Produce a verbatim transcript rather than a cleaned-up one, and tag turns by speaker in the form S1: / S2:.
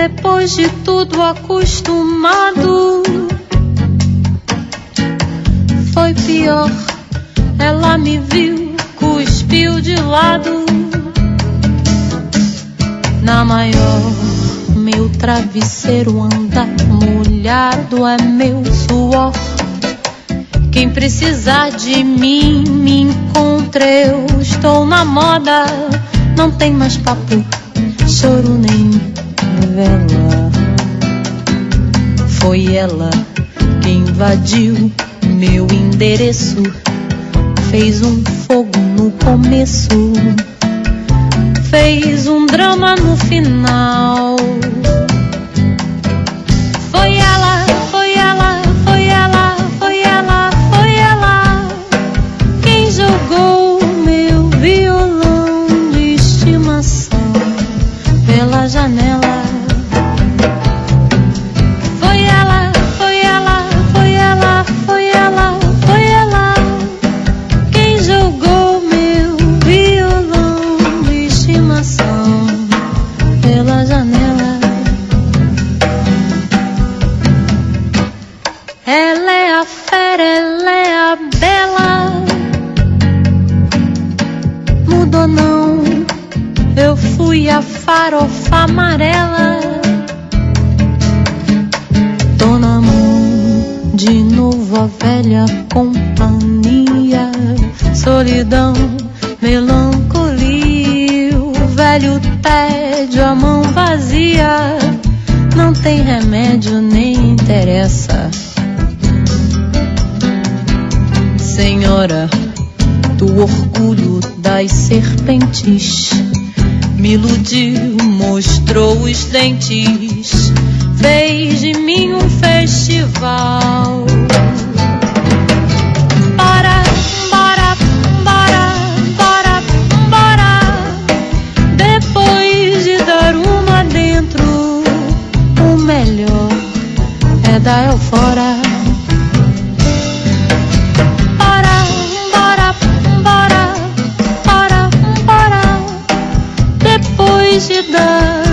S1: Depois de tudo acostumado, foi pior. Ela me viu, cuspiu de lado. Na maior, meu travesseiro anda molhado, é meu suor. Quem precisar de mim, me encontre, eu estou na moda. Não tem mais papo, choro nem vela. Foi ela que invadiu meu endereço, fez um fogo no começo, fez um drama no final. Foi ela, foi ela, foi ela, foi ela, foi ela quem jogou meu violão de estimação pela janela. Foi ela, foi ela, foi ela, foi ela, foi ela quem jogou meu violão de estimação pela janela. Ela é a fera, ela é a bela. Mudou não, eu fui a farofa amarela. Tô na mão de novo, a velha companhia. Solidão, melancolia, o velho tédio, a mão vazia. Não tem remédio, nem interessa. Senhora do orgulho das serpentes, me iludiu, mostrou os dentes, fez de mim um festival. Bora, bora, bora, bora, bora. Depois de dar uma dentro, o melhor é dar eu fora. Bora, bora, bora. Depois de dar